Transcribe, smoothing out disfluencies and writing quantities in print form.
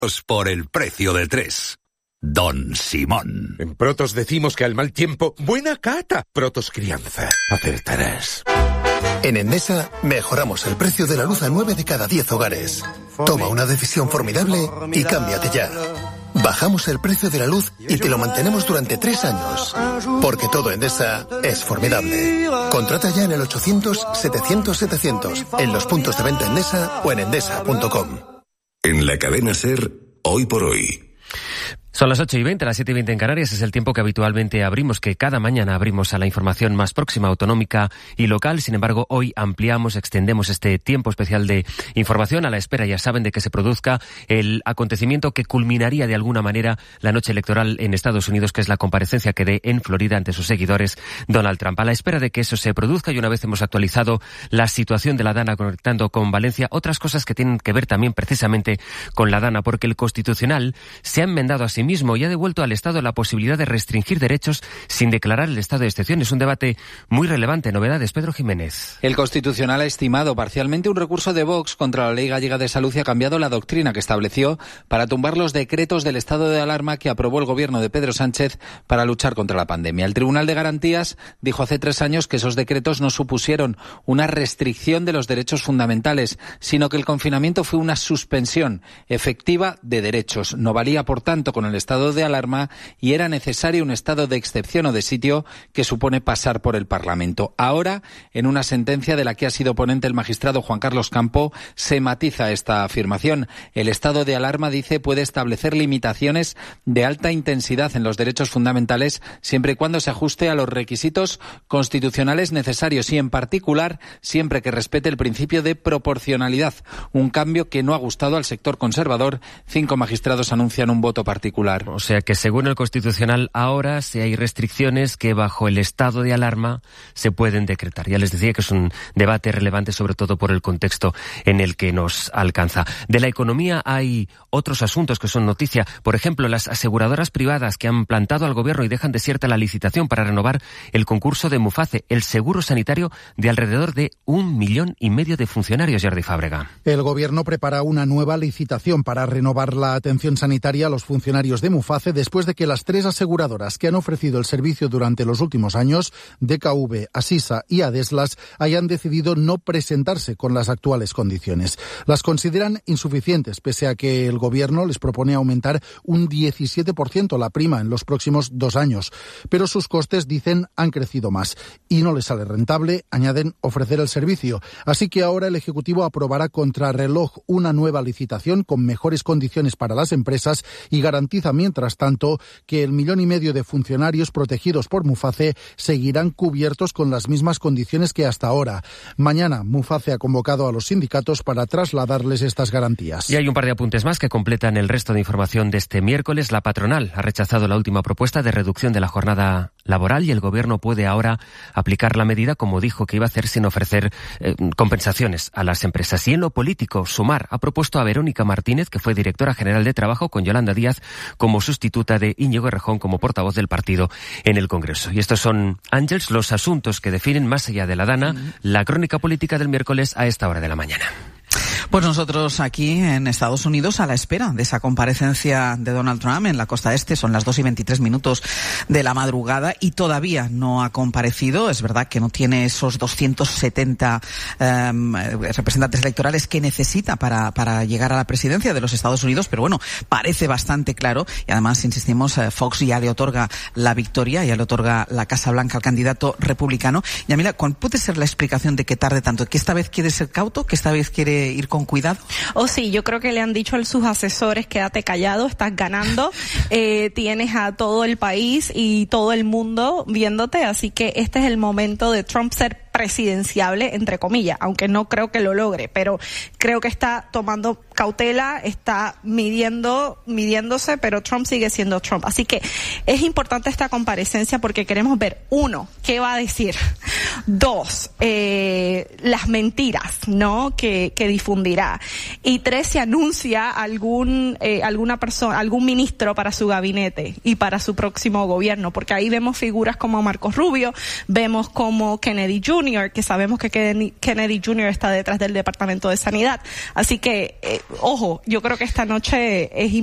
por el precio de 3. Don Simón. En Protos decimos que al mal tiempo, buena cata. Protos Crianza. Acertarás. En Endesa mejoramos el precio de la luz a 9 de cada 10 hogares. Toma una decisión formidable y cámbiate ya. Bajamos el precio de la luz y te lo mantenemos durante 3 años. Porque todo Endesa es formidable. Contrata ya en el 800-700-700, en los puntos de venta Endesa o en endesa.com. En la cadena SER, Hoy por Hoy. Son las 8:20, las 7:20 en Canarias. Es el tiempo que habitualmente abrimos, que cada mañana abrimos a la información más próxima, autonómica y local. Sin embargo, hoy ampliamos, extendemos este tiempo especial de información a la espera, ya saben, de que se produzca el acontecimiento que culminaría de alguna manera la noche electoral en Estados Unidos, que es la comparecencia que dé en Florida ante sus seguidores Donald Trump. A la espera de que eso se produzca, y una vez hemos actualizado la situación de la Dana conectando con Valencia, otras cosas que tienen que ver también precisamente con la Dana, porque el Constitucional se ha enmendado a sí mismo y ha devuelto al Estado la posibilidad de restringir derechos sin declarar el estado de excepción. Es un debate muy relevante. Novedades, Pedro Jiménez. El Constitucional ha estimado parcialmente un recurso de Vox contra la Ley Gallega de Salud y ha cambiado la doctrina que estableció para tumbar los decretos del estado de alarma que aprobó el gobierno de Pedro Sánchez para luchar contra la pandemia. El Tribunal de Garantías dijo hace 3 años que esos decretos no supusieron una restricción de los derechos fundamentales, sino que el confinamiento fue una suspensión efectiva de derechos. No valía, por tanto, con el estado de alarma y era necesario un estado de excepción o de sitio que supone pasar por el Parlamento. Ahora, en una sentencia de la que ha sido ponente el magistrado Juan Carlos Campo, se matiza esta afirmación. El estado de alarma, dice, puede establecer limitaciones de alta intensidad en los derechos fundamentales siempre y cuando se ajuste a los requisitos constitucionales necesarios y, en particular, siempre que respete el principio de proporcionalidad. Un cambio que no ha gustado al sector conservador. 5 magistrados anuncian un voto particular. O sea que, según el Constitucional, ahora si hay restricciones que bajo el estado de alarma se pueden decretar. Ya les decía que es un debate relevante, sobre todo por el contexto en el que nos alcanza. De la economía hay otros asuntos que son noticia. Por ejemplo, las aseguradoras privadas que han plantado al gobierno y dejan desierta la licitación para renovar el concurso de Muface, el seguro sanitario de alrededor de 1,5 millones de funcionarios. Jordi Fábrega. El gobierno prepara una nueva licitación para renovar la atención sanitaria a los funcionarios de Muface después de que las 3 aseguradoras que han ofrecido el servicio durante los últimos años, DKV, Asisa y Adeslas, hayan decidido no presentarse con las actuales condiciones. Las consideran insuficientes, pese a que el gobierno les propone aumentar un 17% la prima en los próximos 2 años. Pero sus costes, dicen, han crecido más y no les sale rentable, añaden, ofrecer el servicio. Así que ahora el Ejecutivo aprobará contrarreloj una nueva licitación con mejores condiciones para las empresas y garantiza, mientras tanto, que el 1,5 millones de funcionarios protegidos por Muface seguirán cubiertos con las mismas condiciones que hasta ahora. Mañana, Muface ha convocado a los sindicatos para trasladarles estas garantías. Y hay un par de apuntes más que completan el resto de información de este miércoles. La patronal ha rechazado la última propuesta de reducción de la jornada laboral y el gobierno puede ahora aplicar la medida, como dijo que iba a hacer, sin ofrecer compensaciones a las empresas. Y en lo político, Sumar ha propuesto a Verónica Martínez, que fue directora general de Trabajo, con Yolanda Díaz como sustituta de Íñigo Errejón como portavoz del partido en el Congreso. Y estos son, Ángels, los asuntos que definen, más allá de la Dana, la crónica política del miércoles a esta hora de la mañana. Pues nosotros aquí en Estados Unidos a la espera de esa comparecencia de Donald Trump en la costa este. Son las 2:23 de la madrugada y todavía no ha comparecido. Es verdad que no tiene esos 270 representantes electorales que necesita para llegar a la presidencia de los Estados Unidos, pero bueno, parece bastante claro y además, insistimos, Fox ya le otorga la victoria, ya le otorga la Casa Blanca al candidato republicano. Yamila, ¿cuál puede ser la explicación de que tarde tanto? ¿Que esta vez quiere ser cauto? ¿Que esta vez quiere ir con cuidado? Sí, yo creo que le han dicho a sus asesores, quédate callado, estás ganando, tienes a todo el país y todo el mundo viéndote, así que este es el momento de Trump ser presidenciable, entre comillas, aunque no creo que lo logre, pero creo que está tomando cautela, está midiéndose, pero Trump sigue siendo Trump. Así que es importante esta comparecencia porque queremos ver, 1, qué va a decir, 2, las mentiras, ¿no?, que difundirá, y 3, si anuncia alguna persona, algún ministro para su gabinete y para su próximo gobierno, porque ahí vemos figuras como Marco Rubio, vemos como Kennedy Jr., Jr., que sabemos que Kennedy Jr. está detrás del Departamento de Sanidad. Así que, ojo, yo creo que esta noche es